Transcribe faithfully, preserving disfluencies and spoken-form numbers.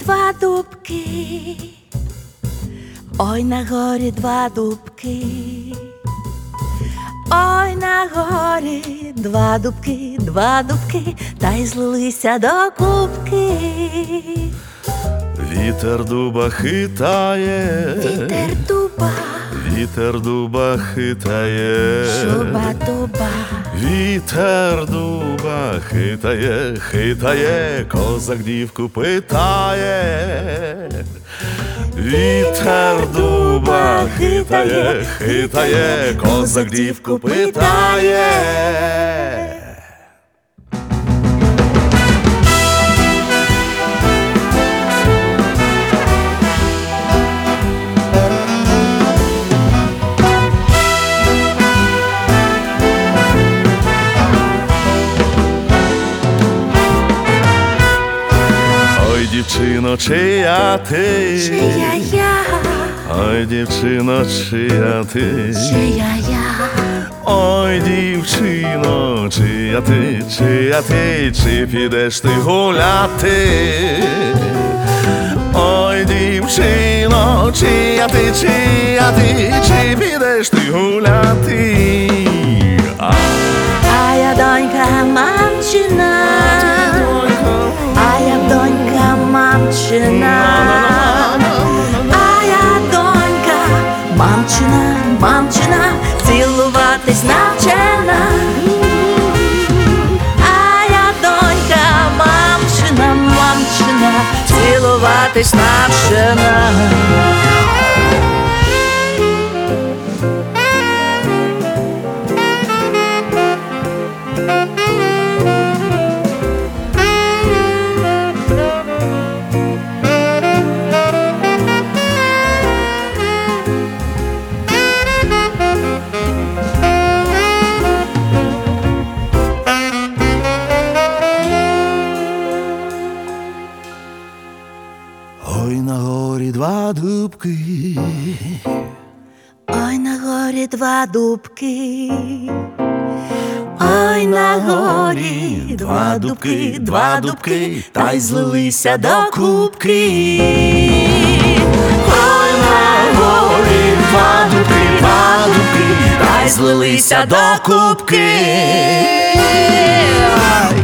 два дубки, ой, на горі два дубки, ой, на горі два дубки, два дубки, та й злилися до кубки. Вітер дуба хитає, Вітер дуба, вітер дуба хитає, шуба дуба, вітер дуба хитає, хитає, козак дівку питає. Вітер дуба хитає, хитає, козак дівку питає. Дівчино, чия ти? чия я, Ой, дівчино, чия ти? чия я, Ой, дівчино, чия ти, чия ти, чи підеш ти гуляти? Ой, дівчино, чия ти, чия ти, чи підеш ти гуляти? А, а я донька мамчина, а я донька мамчина, а я донька мамчина, мамчина, цілуватись навчена. А я донька мамчина, мамчина, цілуватись навчена. ой, на горі два дубки, Ой, на горі два дубки, ой, на горі два дубки, два дубки, та й злилися до кубки. Ой, на горі два дубки, два дубки, та й злилися до кубки.